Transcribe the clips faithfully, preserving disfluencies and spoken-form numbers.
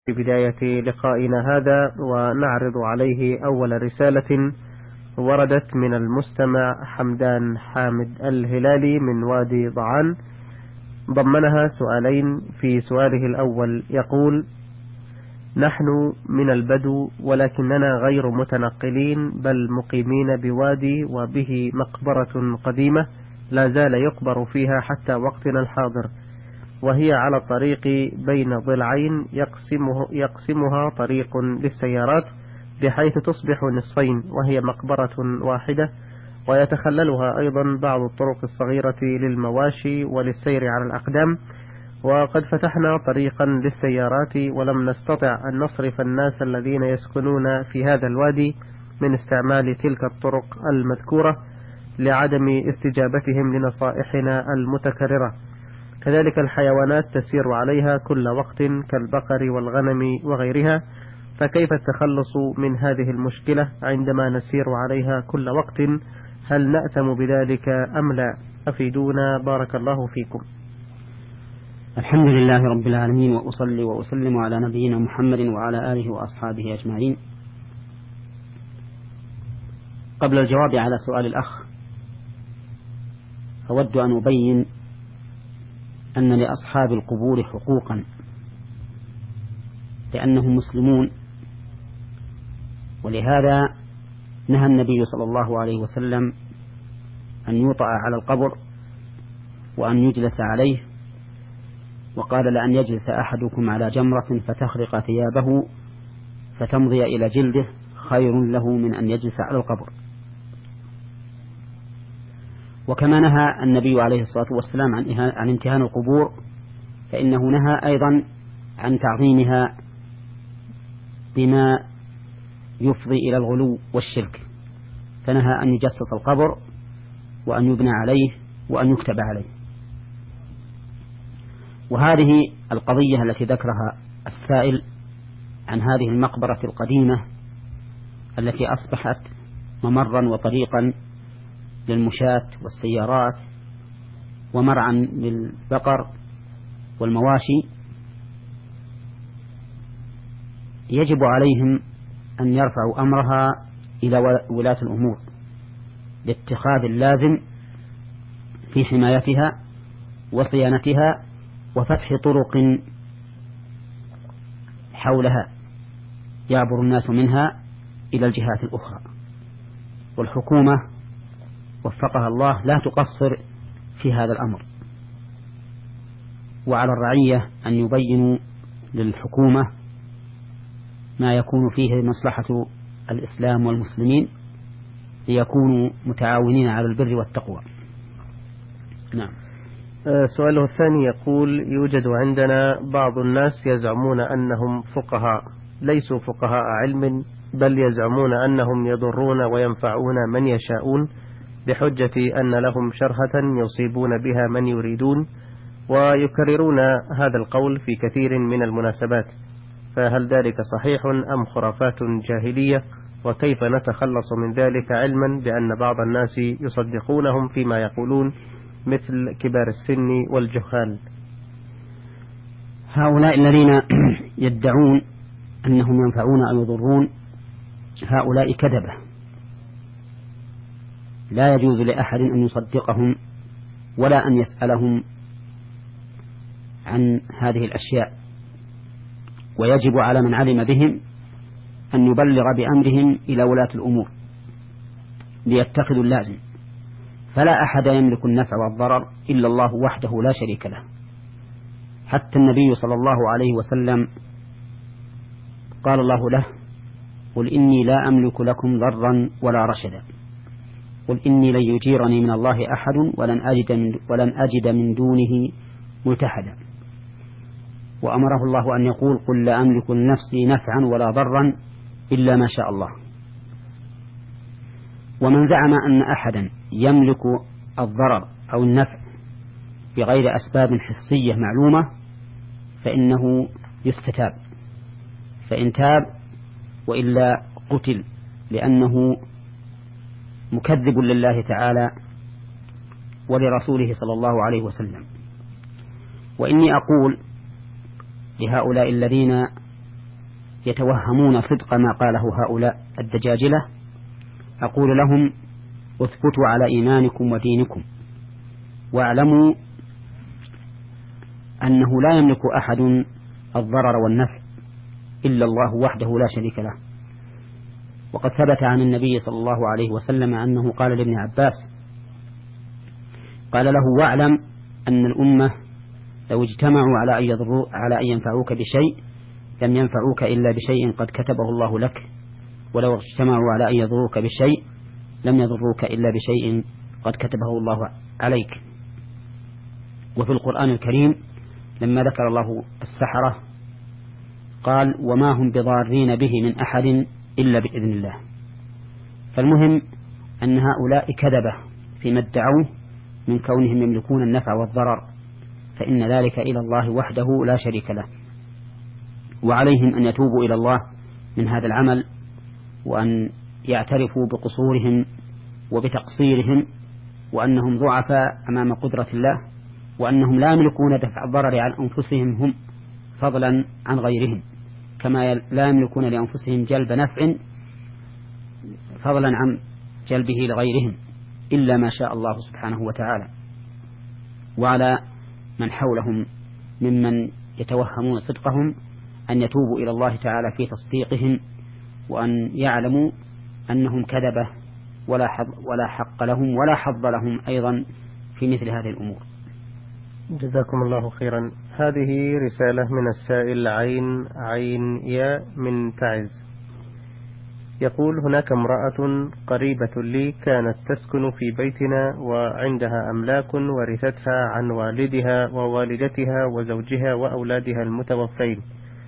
في بداية لقائنا هذا ونعرض عليه أول رسالة وردت من المستمع حمدان حامد الهلالي من وادي ضعان، ضمنها سؤالين. في سؤاله الأول يقول: نحن من البدو ولكننا غير متنقلين بل مقيمين بوادي وبه مقبرة قديمة لا زال يقبر فيها حتى وقتنا الحاضر، وهي على الطريق بين ضلعين يقسمه يقسمها طريق للسيارات بحيث تصبح نصفين، وهي مقبرة واحدة، ويتخللها أيضا بعض الطرق الصغيرة للمواشي وللسير على الأقدام. وقد فتحنا طريقا للسيارات ولم نستطع أن نصرف الناس الذين يسكنون في هذا الوادي من استعمال تلك الطرق المذكورة لعدم استجابتهم لنصائحنا المتكررة. كذلك الحيوانات تسير عليها كل وقت كالبقر والغنم وغيرها، فكيف التخلص من هذه المشكلة عندما نسير عليها كل وقت؟ هل نأتم بذلك أم لا؟ أفيدونا بارك الله فيكم. الحمد لله رب العالمين، وأصلي وأسلم على نبينا محمد وعلى آله وأصحابه أجمعين. قبل الجواب على سؤال الأخ أود أن أبين أن لأصحاب القبور حقوقا لأنهم مسلمون، ولهذا نهى النبي صلى الله عليه وسلم أن يوطأ على القبر وأن يجلس عليه، وقال: لأن يجلس أحدكم على جمرة فتخرق ثيابه فتمضي إلى جلده خير له من أن يجلس على القبر. وكما نهى النبي عليه الصلاة والسلام عن, عن امتهان القبور، فإنه نهى أيضا عن تعظيمها بما يفضي إلى الغلو والشرك، فنهى أن يجسس القبر وأن يبنى عليه وأن يكتب عليه. وهذه القضية التي ذكرها السائل عن هذه المقبرة القديمة التي أصبحت ممرا وطريقا للمشاة والسيارات ومرعا للبقر والمواشي، يجب عليهم أن يرفعوا أمرها إلى ولاة الأمور لاتخاذ اللازم في حمايتها وصيانتها وفتح طرق حولها يعبر الناس منها إلى الجهات الأخرى. والحكومة وفقها الله لا تقصر في هذا الأمر، وعلى الرعية أن يبينوا للحكومة ما يكون فيه مصلحة الإسلام والمسلمين ليكونوا متعاونين على البر والتقوى. نعم. سؤاله الثاني يقول: يوجد عندنا بعض الناس يزعمون أنهم فقهاء، ليسوا فقهاء علم بل يزعمون أنهم يضرون وينفعون من يشاءون بحجة أن لهم شرهة يصيبون بها من يريدون، ويكررون هذا القول في كثير من المناسبات، فهل ذلك صحيح أم خرافات جاهلية؟ وكيف نتخلص من ذلك علما بأن بعض الناس يصدقونهم فيما يقولون مثل كبار السن والجهال؟ هؤلاء الذين يدعون أنهم ينفعون أو يضرون هؤلاء كذبة، لا يجوز لأحد أن يصدقهم ولا أن يسألهم عن هذه الأشياء، ويجب على من علم بهم أن يبلغ بأمرهم إلى ولاة الأمور ليتخذوا اللازم، فلا أحد يملك النفع والضرر إلا الله وحده لا شريك له. حتى النبي صلى الله عليه وسلم قال الله له: قل إني لا أملك لكم ضرا ولا رشدا، قل إني لن يجيرني من الله أحد ولن أجد من, ولن أجد من دونه ملتحدا. وأمره الله أن يقول: قل لا أملك لنفسي نفعا ولا ضرا إلا ما شاء الله. ومن زعم أن أحدا يملك الضرر أو النفع بغير أسباب حسية معلومة فإنه يستتاب، فإن تاب وإلا قتل، لأنه مكذب لله تعالى ولرسوله صلى الله عليه وسلم. وإني أقول لهؤلاء الذين يتوهمون صدق ما قاله هؤلاء الدجاجلة أقول لهم اثبتوا على إيمانكم ودينكم، واعلموا أنه لا يملك أحد الضرر والنفع إلا الله وحده لا شريك له. وقد ثبت عن النبي صلى الله عليه وسلم أنه قال لابن عباس قال له واعلم أن الأمة لو اجتمعوا على أن يضروا على أن ينفعوك بشيء لم ينفعوك إلا بشيء قد كتبه الله لك، ولو اجتمعوا على أن يضروك بشيء لم يضروك إلا بشيء قد كتبه الله عليك. وفي القرآن الكريم لما ذكر الله السحرة قال وما هم بضارين به من أحد إلا بإذن الله. فالمهم أن هؤلاء كذبة فيما ادعوه من كونهم يملكون النفع والضرر، فإن ذلك إلى الله وحده لا شريك له، وعليهم أن يتوبوا إلى الله من هذا العمل، وأن يعترفوا بقصورهم وبتقصيرهم، وأنهم ضعفاء أمام قدرة الله، وأنهم لا يملكون دفع الضرر عن أنفسهم هم فضلا عن غيرهم، كما لا يملكون لأنفسهم جلب نفع فضلا عن جلبه لغيرهم إلا ما شاء الله سبحانه وتعالى. وعلى من حولهم ممن يتوهمون صدقهم أن يتوبوا إلى الله تعالى في تصديقهم، وأن يعلموا أنهم كذبة ولا حظ ولا حق لهم ولا حظ لهم أيضا في مثل هذه الأمور. جزاكم الله خيرا. هذه رسالة من السائل عين عين يا من تعز، يقول هناك امرأة قريبة لي كانت تسكن في بيتنا وعندها أملاك ورثتها عن والدها ووالدتها وزوجها وأولادها المتوفين،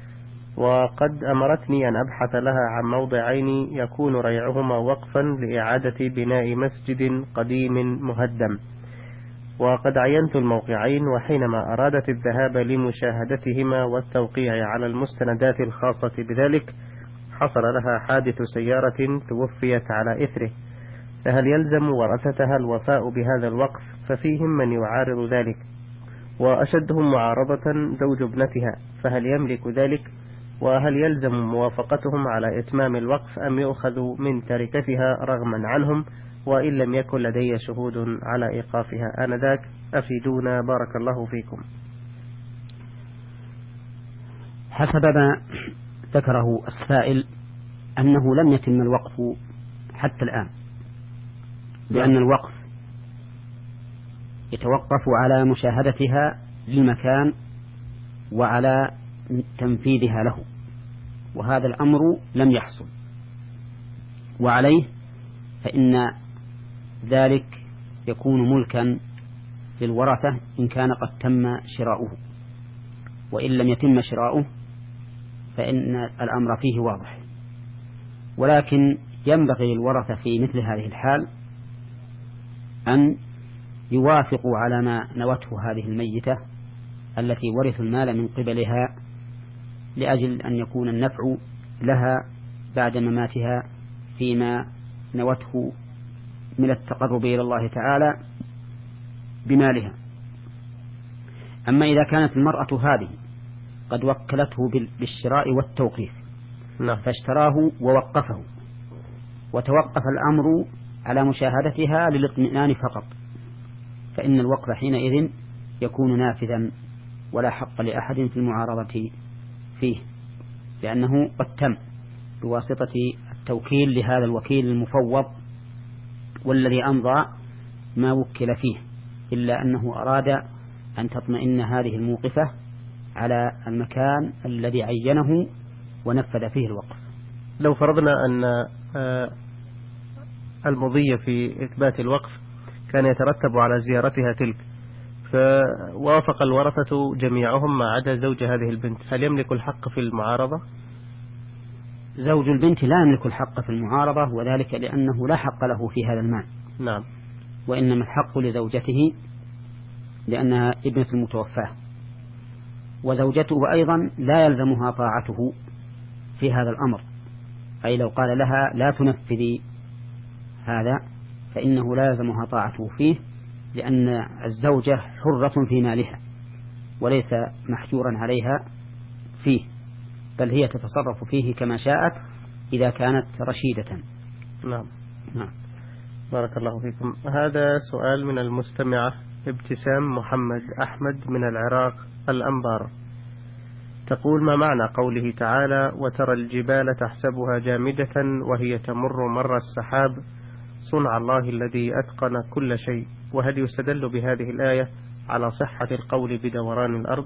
وقد أمرتني أن أبحث لها عن موضعين يكون ريعهما وقفا لإعادة بناء مسجد قديم مهدم، وقد عينت الموقعين، وحينما أرادت الذهاب لمشاهدتهما والتوقيع على المستندات الخاصة بذلك حصل لها حادث سيارة توفيت على إثره، فهل يلزم ورثتها الوفاء بهذا الوقف؟ ففيهم من يعارض ذلك، وأشدهم معارضة زوج ابنتها، فهل يملك ذلك؟ وهل يلزم موافقتهم على إتمام الوقف أم يؤخذ من تركتها رغما عنهم وإن لم يكن لدي شهود على إيقافها آنذاك؟ أفيدونا بارك الله فيكم. حسب ما ذكره السائل أنه لم يتم الوقف حتى الآن، لأن الوقف يتوقف على مشاهدتها للمكان وعلى تنفيذها له، وهذا الأمر لم يحصل، وعليه فإن ذلك يكون ملكا للورثة إن كان قد تم شراؤه، وإن لم يتم شراؤه فإن الأمر فيه واضح. ولكن ينبغي للورثة في مثل هذه الحال أن يوافقوا على ما نوته هذه الميتة التي ورثوا المال من قبلها، لأجل أن يكون النفع لها بعد مماتها فيما نوته من التقرب إلى الله تعالى بمالها. أما إذا كانت المرأة هذه قد وكلته بالشراء والتوقيف فاشتراه ووقفه وتوقف الأمر على مشاهدتها للاطمئنان فقط، فإن الوقف حينئذ يكون نافذا ولا حق لأحد في المعارضة فيه، لأنه قد تم بواسطة التوكيل لهذا الوكيل المفوض والذي أمضى ما وكل فيه، إلا أنه أراد أن تطمئن هذه الموقفة على المكان الذي عينه ونفذ فيه الوقف. لو فرضنا أن المضي في إثبات الوقف كان يترتب على زيارتها تلك، فوافق الورثة جميعهم ما عدا زوج هذه البنت، هل يملك الحق في المعارضة؟ زوج البنت لا يملك الحق في المعارضة، وذلك لأنه لا حق له في هذا المال. نعم. وإنما الحق لزوجته لأنها ابنة المتوفاة، وزوجته أيضا لا يلزمها طاعته في هذا الأمر، أي لو قال لها لا تنفذي هذا فإنه لا يلزمها طاعته فيه، لأن الزوجة حرة في مالها وليس محجورا عليها فيه، بل هي تتصرف فيه كما شاءت إذا كانت رشيدة. نعم. نعم. بارك الله فيكم. هذا سؤال من المستمعة ابتسام محمد أحمد من العراق الأنبار، تقول: ما معنى قوله تعالى: وترى الجبال تحسبها جامدة وهي تمر مر السحاب صنع الله الذي أتقن كل شيء؟ وهل يستدل بهذه الآية على صحة القول بدوران الأرض؟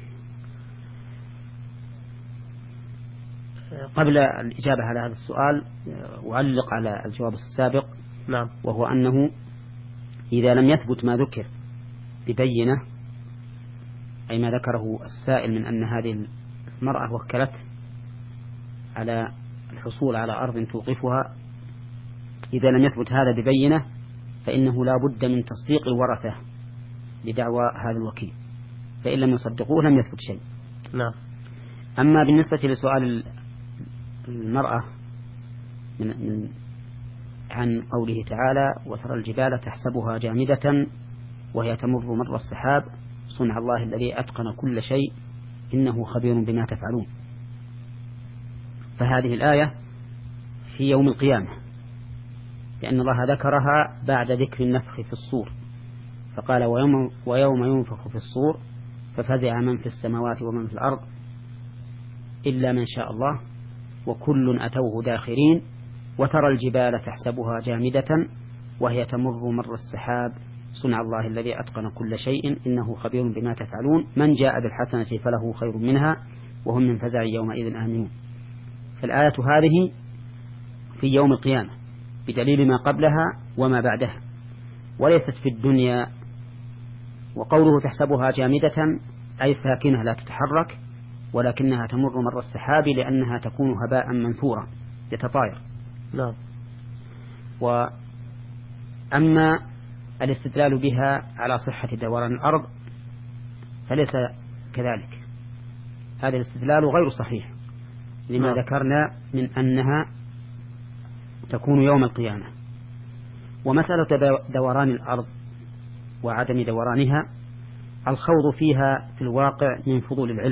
قبل الإجابة على هذا السؤال أعلق على الجواب السابق. نعم. وهو أنه إذا لم يثبت ما ذكر ببينة، أي ما ذكره السائل من أن هذه المرأة وكلت على الحصول على أرض توقفها، إذا لم يثبت هذا ببينة فإنه لا بد من تصديق الورثة لدعوى هذا الوكيل، فإن لم يصدقوه لم يثبت شيء. نعم. أما بالنسبة لسؤال المرأة من من عن قوله تعالى: وترى الجبال تحسبها جامدة وهي تمر مر السحاب صنع الله الذي أتقن كل شيء إنه خبير بما تفعلون، فهذه الآية في يوم القيامة، لأن الله ذكرها بعد ذكر النفخ في الصور، فقال: ويوم, ويوم ينفخ في الصور ففزع من في السماوات ومن في الأرض إلا من شاء الله وكل أتوه داخرين وترى الجبال تحسبها جامدة وهي تمر مر السحاب صنع الله الذي أتقن كل شيء إنه خبير بما تفعلون من جاء بالحسنة فله خير منها وهم من فزع يومئذ آمنون. فالآية هذه في يوم القيامة بدليل ما قبلها وما بعدها، وليست في الدنيا. وقوله تحسبها جامدة أي ساكنة لا تتحرك، ولكنها تمر مر السحاب لأنها تكون هباء منثورا يتطاير. نعم. وأما الاستدلال بها على صحة دوران الأرض فليس كذلك، هذا الاستدلال غير صحيح لما نعم. ذكرنا من أنها تكون يوم القيامة. ومسألة دوران الأرض وعدم دورانها الخوض فيها في الواقع من فضول العلم،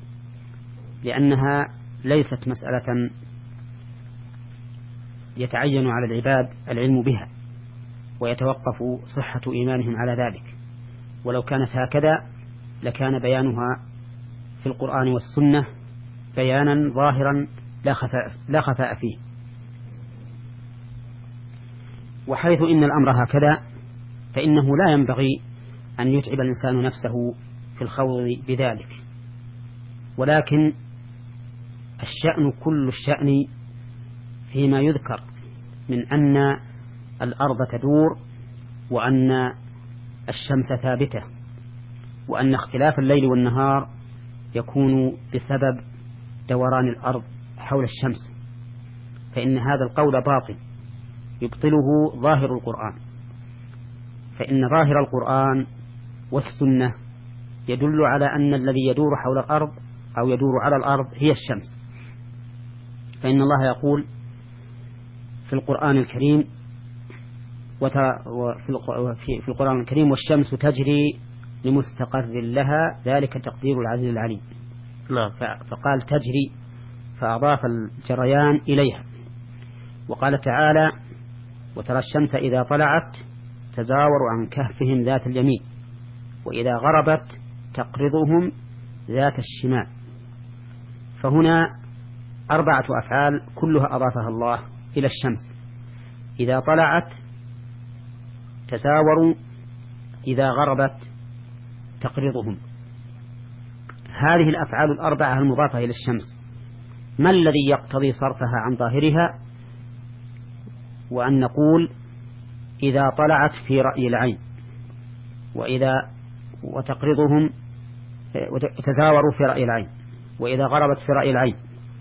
لأنها ليست مسألة يتعين على العباد العلم بها ويتوقف صحة إيمانهم على ذلك، ولو كانت هكذا لكان بيانها في القرآن والسنة بيانا ظاهرا لا خفاء, لا خفاء فيه. وحيث إن الأمر هكذا فإنه لا ينبغي أن يتعب الإنسان نفسه في الخوض بذلك، ولكن الشأن كل الشأن فيما يذكر من أن الأرض تدور وأن الشمس ثابتة وأن اختلاف الليل والنهار يكون بسبب دوران الأرض حول الشمس، فإن هذا القول باطل يبطله ظاهر القرآن، فإن ظاهر القرآن والسنة يدل على أن الذي يدور حول الأرض أو يدور على الأرض هي الشمس، فإن الله يقول في القرآن الكريم في القرآن الكريم والشمس تجري لمستقر لها ذلك تقدير العزيز العليم. نعم. فقال تجري فأضاف الجريان إليها. وقال تعالى وترى الشمس إذا طلعت تزاور عن كهفهم ذات اليمين وإذا غربت تقرضهم ذات الشمال. فهنا أربعة أفعال كلها أضافها الله إلى الشمس: إذا طلعت تزاوروا، إذا غربت تقرضهم. هذه الأفعال الأربعة المضافة إلى الشمس ما الذي يقتضي صرفها عن ظاهرها وأن نقول إذا طلعت في رأي العين وإذا وتقرضهم وتزاوروا في رأي العين وإذا غربت في رأي العين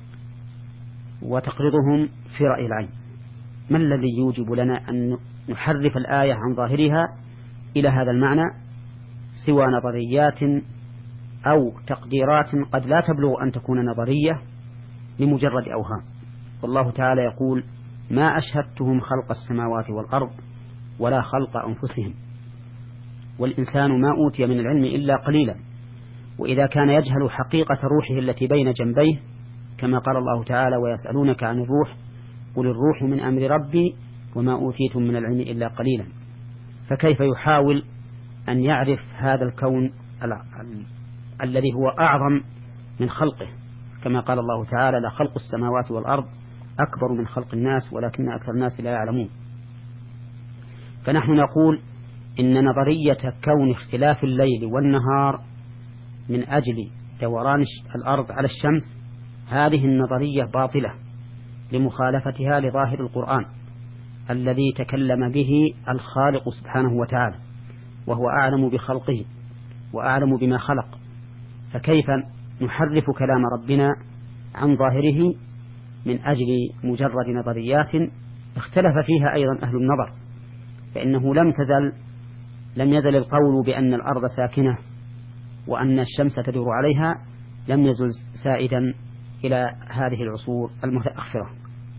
وتقرضهم في رأي العين؟ ما الذي يوجب لنا أن نحرف الآية عن ظاهرها إلى هذا المعنى سوى نظريات أو تقديرات قد لا تبلغ أن تكون نظرية لمجرد أوهام؟ والله تعالى يقول ما أشهدتهم خلق السماوات والأرض ولا خلق أنفسهم، والإنسان ما أوتي من العلم إلا قليلا، وإذا كان يجهل حقيقة روحه التي بين جنبيه كما قال الله تعالى ويسألونك عن الروح قل الروح من أمر ربي وما أوتيتم من العلم إلا قليلا. فكيف يحاول أن يعرف هذا الكون الذي هو أعظم من خلقه، كما قال الله تعالى لخلق السماوات والأرض أكبر من خلق الناس ولكن أكثر الناس لا يعلمون. فنحن نقول إن نظرية كون اختلاف الليل والنهار من أجل دوران الأرض على الشمس هذه النظرية باطلة لمخالفتها لظاهر القرآن الذي تكلم به الخالق سبحانه وتعالى وهو أعلم بخلقه وأعلم بما خلق، فكيف نحرف كلام ربنا عن ظاهره من أجل مجرد نظريات اختلف فيها أيضا أهل النظر؟ فإنه لم تزل لم يزل القول بأن الأرض ساكنة وأن الشمس تدور عليها لم يزل سائدا إلى هذه العصور المتأخرة.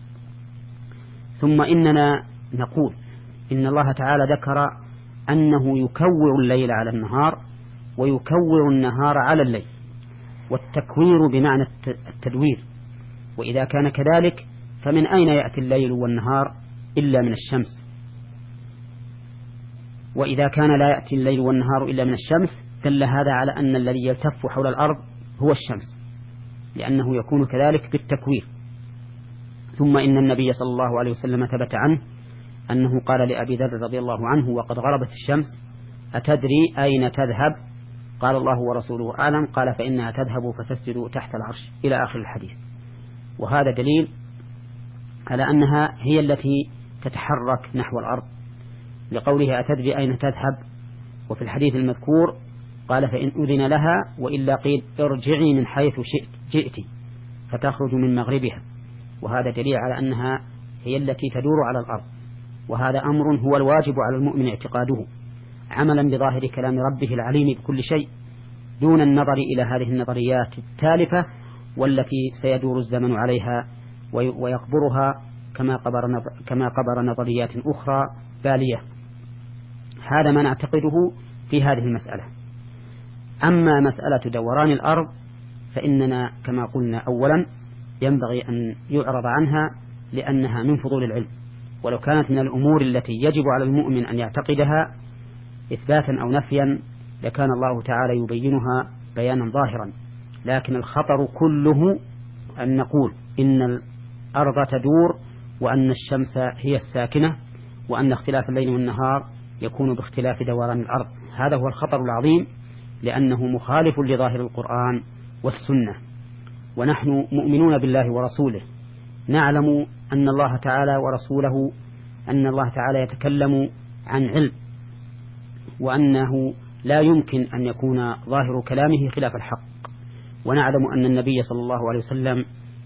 ثم إننا نقول إن الله تعالى ذكر أنه يكور الليل على النهار ويكور النهار على الليل، والتكوير بمعنى التدوير، وإذا كان كذلك فمن أين يأتي الليل والنهار إلا من الشمس؟ وإذا كان لا يأتي الليل والنهار إلا من الشمس دل هذا على أن الذي يلتف حول الأرض هو الشمس، لأنه يكون كذلك بالتكوير. ثم إن النبي صلى الله عليه وسلم ثبت عنه أنه قال لأبي ذر رضي الله عنه وقد غربت الشمس أتدري أين تذهب؟ قال الله ورسوله أعلم. قال فإنها تذهب فتسجد تحت العرش إلى آخر الحديث. وهذا دليل على أنها هي التي تتحرك نحو الأرض لقولها أتدري أين تذهب، وفي الحديث المذكور قال فإن أذن لها وإلا قيل ارجعي من حيث شئت جئت فتخرج من مغربها، وهذا دليل على أنها هي التي تدور على الأرض. وهذا أمر هو الواجب على المؤمن اعتقاده عملا بظاهر كلام ربه العليم بكل شيء دون النظر إلى هذه النظريات التالفة والتي سيدور الزمن عليها ويقبرها كما قبر, كما قبر نظريات أخرى بالية. هذا ما نعتقده في هذه المسألة. أما مسألة دوران الأرض فإننا كما قلنا أولا ينبغي أن يعرض عنها لأنها من فضول العلم، ولو كانت من الأمور التي يجب على المؤمن أن يعتقدها إثباتا أو نفيا لكان الله تعالى يبينها بيانا ظاهرا. لكن الخطر كله أن نقول إن الأرض تدور وأن الشمس هي الساكنة وأن اختلاف الليل والنهار يكون باختلاف دوران الأرض. هذا هو الخطر العظيم لأنه مخالف لظاهر القرآن والسنة. ونحن مؤمنون بالله ورسوله نعلم أن الله تعالى ورسوله أن الله تعالى يتكلم عن علم وأنه لا يمكن أن يكون ظاهر كلامه خلاف الحق، ونعلم أن النبي صلى الله عليه وسلم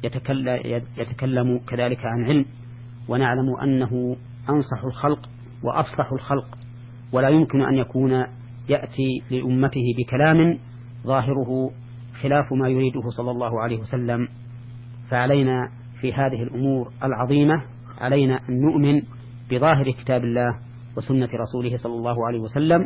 يتكلم كذلك عن علم، ونعلم أنه أنصح الخلق وأفصح الخلق، ولا يمكن أن يكون يأتي لأمته بكلام ظاهره خلاف ما يريده صلى الله عليه وسلم. فعلينا في هذه الأمور العظيمة علينا أن نؤمن بظاهر كتاب الله وسنة رسوله صلى الله عليه وسلم،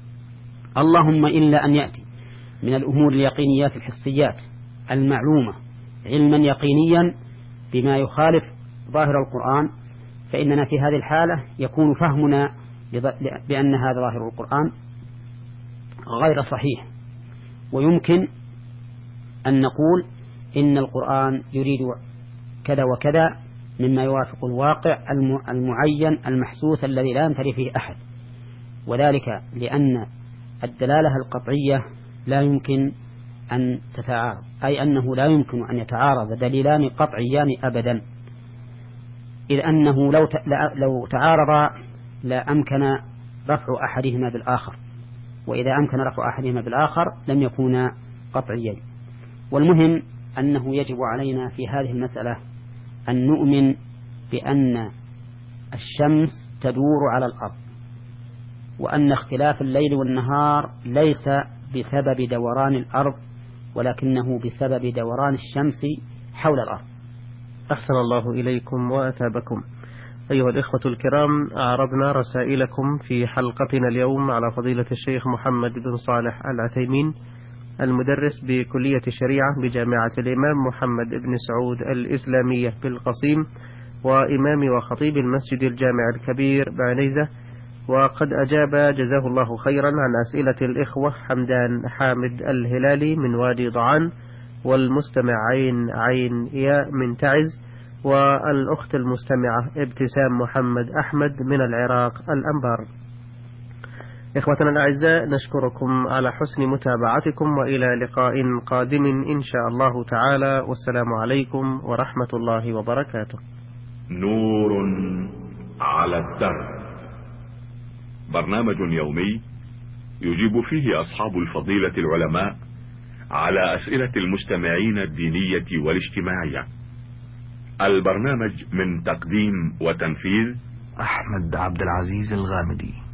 اللهم إلا أن يأتي من الأمور اليقينيات الحسيات المعلومة علما يقينيا بما يخالف ظاهر القرآن، فإننا في هذه الحالة يكون فهمنا بأن هذا ظاهر القرآن غير صحيح، ويمكن أن نقول إن القرآن يريد كذا وكذا مما يوافق الواقع المعين المحسوس الذي لا ينفري فيه أحد، وذلك لأن الدلالة القطعية لا يمكن أن تتعارض، أي أنه لا يمكن أن يتعارض دليلان قطعيان أبدا، إذ أنه لو لو تعارضا لا أمكن رفع أحدهما بالآخر، وإذا أمكن رفع أحدهما بالآخر لم يكونا قطعيين. والمهم أنه يجب علينا في هذه المسألة أن نؤمن بأن الشمس تدور على الأرض، وأن اختلاف الليل والنهار ليس بسبب دوران الأرض ولكنه بسبب دوران الشمس حول الأرض. أحسن الله إليكم وأتابكم. أيها الإخوة الكرام، أعرضنا رسائلكم في حلقتنا اليوم على فضيلة الشيخ محمد بن صالح العثيمين المدرس بكلية الشريعة بجامعة الإمام محمد بن سعود الإسلامية بالقصيم، وإمام وخطيب المسجد الجامع الكبير بعنيزة. وقد أجاب جزاه الله خيرا عن أسئلة الإخوة حمدان حامد الهلالي من وادي ضعان، والمستمع عين عين ياء من تعز، والأخت المستمعة ابتسام محمد أحمد من العراق الأنبار. إخوتنا الأعزاء، نشكركم على حسن متابعتكم، وإلى لقاء قادم إن شاء الله تعالى، والسلام عليكم ورحمة الله وبركاته. نور على الدرب، برنامج يومي يجيب فيه أصحاب الفضيلة العلماء على أسئلة المستمعين الدينية والاجتماعية. البرنامج من تقديم وتنفيذ أحمد عبد العزيز الغامدي.